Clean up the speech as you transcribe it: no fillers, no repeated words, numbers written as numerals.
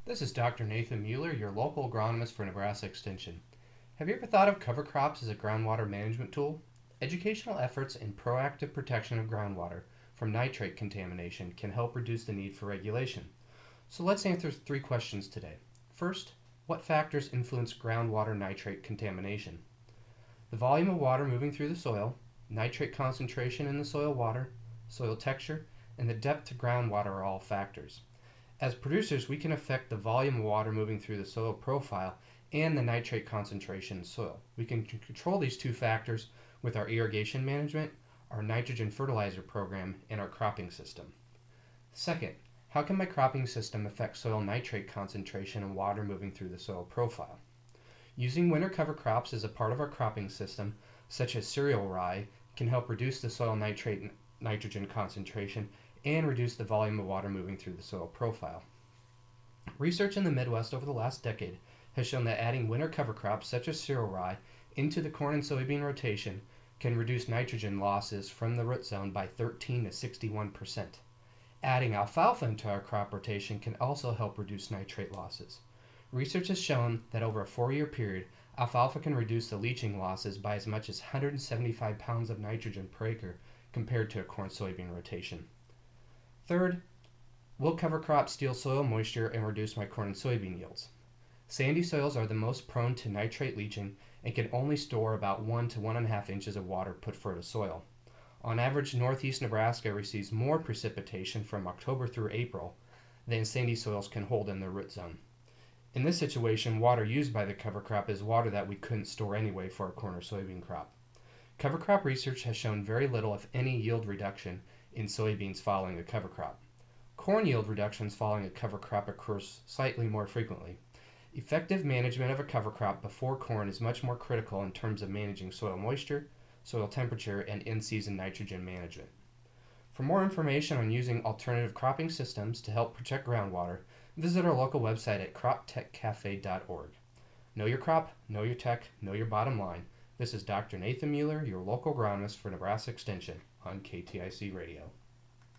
This is Dr. Nathan Mueller, your local agronomist for Nebraska Extension. Have you ever thought of cover crops as a groundwater management tool? Educational efforts in proactive protection of groundwater from nitrate contamination can help reduce the need for regulation. So let's answer three questions today. First, what factors influence groundwater nitrate contamination? The volume of water moving through the soil, nitrate concentration in the soil water, soil texture, and the depth to groundwater are all factors. As producers, we can affect the volume of water moving through the soil profile and the nitrate concentration in soil. We can control these two factors with our irrigation management, our nitrogen fertilizer program, and our cropping system. Second, how can my cropping system affect soil nitrate concentration and water moving through the soil profile? Using winter cover crops as a part of our cropping system, such as cereal rye, can help reduce the soil nitrate and nitrogen concentration and reduce the volume of water moving through the soil profile. Research in the Midwest over the last decade has shown that adding winter cover crops such as cereal rye into the corn and soybean rotation can reduce nitrogen losses from the root zone by 13 to 61%. Adding alfalfa into our crop rotation can also help reduce nitrate losses. Research has shown that over a 4-year period, alfalfa can reduce the leaching losses by as much as 175 pounds of nitrogen per acre compared to a corn-soybean rotation. Third, will cover crops steal soil moisture and reduce my corn and soybean yields? Sandy soils are the most prone to nitrate leaching and can only store about 1 to 1.5 inches of water put into soil. On average, northeast Nebraska receives more precipitation from October through April than sandy soils can hold in their root zone. In this situation, water used by the cover crop is water that we couldn't store anyway for a corn or soybean crop. Cover crop research has shown very little, if any, yield reduction in soybeans following a cover crop. Corn yield reductions following a cover crop occurs slightly more frequently. Effective management of a cover crop before corn is much more critical in terms of managing soil moisture, soil temperature, and in-season nitrogen management. For more information on using alternative cropping systems to help protect groundwater, visit our local website at croptechcafe.org. Know your crop, know your tech, know your bottom line. This is Dr. Nathan Mueller, your local agronomist for Nebraska Extension on KTIC Radio.